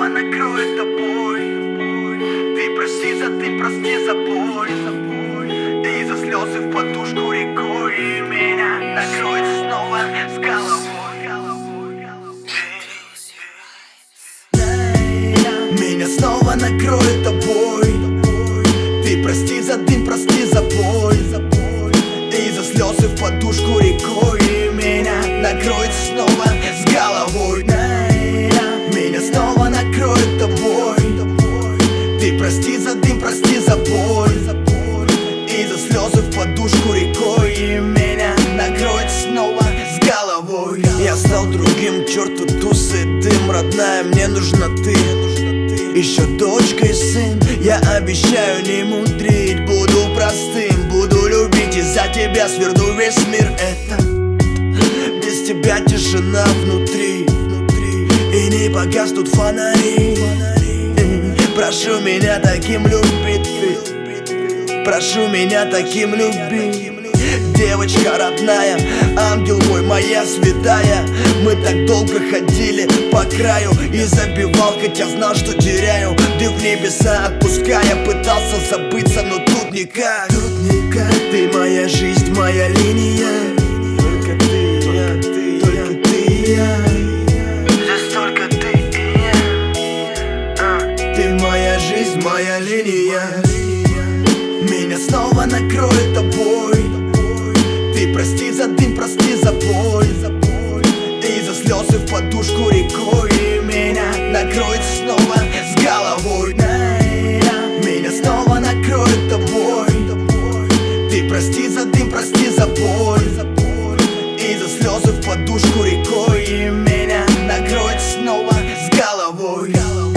снова накроет тобой. Ты прости за боль, и за слезы в подушку рекой. И меня накроет снова с головой. Меня снова накроет тобой. Ты прости за дым, прости за боль, и за слезы в подушку рекой. И меня накроет снова с головой. Меня снова накроет тобой. Ты прости за дым, прости за боль, и за слезы в подушку рекой. И меня накроет снова с головой. Я стал другим, к черту тусы, дым. Родная, мне нужна ты, еще дочка и сын. Я обещаю не мудрить, буду простым, буду любить, и за тебя сверну весь мир. Это без тебя тишина внутри, и не погаснут фонари. Прошу меня таким любить, прошу меня таким любить. Девочка родная, ангел мой, моя святая. Мы так долго ходили по краю и забивал, хотя знал, что теряю. Ты в небеса отпуская, пытался забыться, но тут никак. Ты моя жизнь, моя линия. Только ты, только ты и я. Здесь только ты и я. Ты моя жизнь, моя линия. Меня снова накроет тобой. Ты прости за дым, прости за боль, и за слезы в подушку рекой. И меня накроет снова с головой. Меня снова накроет тобой. Ты прости за дым, прости за боль, и за слезы в подушку рекой. И меня накроет снова с головой.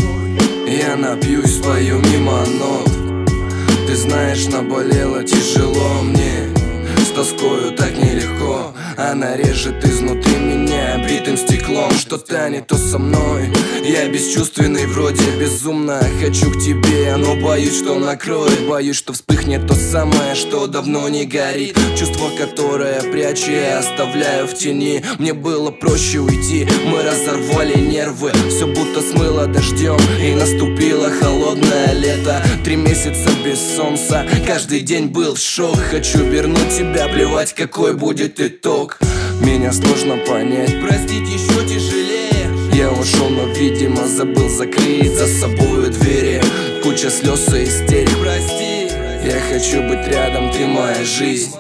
Я напьюсь, спою мимо нот. Ты знаешь, наболело тяжело мне. С тоскою так нелегко. Она режет изнутри меня битым стеклом. Что-то не то со мной. Я бесчувственный, вроде безумно хочу к тебе, но боюсь, что накроет. Боюсь, что вспыхнет то самое, что давно не горит. Чувство, которое прячу, я оставляю в тени. Мне было проще уйти, мы разорвали нервы. Все будто смыло дождем, и наступило холодное лето. 3 месяца без солнца, каждый день был в шок. Хочу вернуть тебя, плевать, какой будет итог. Меня сложно понять, простить еще тяжелее. Я ушел, но, видимо, забыл закрыть за собою двери. Куча слез и истерик, прости. Я хочу быть рядом, ты моя жизнь.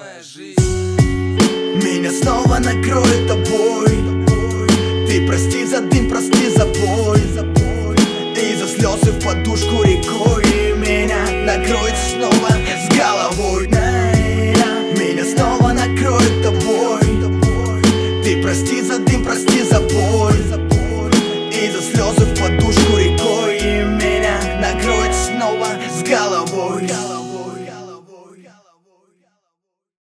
Меня снова накроет тобой. Ты прости за дым, прости за боль, и за слезы в подушку рекой. И меня накроет снова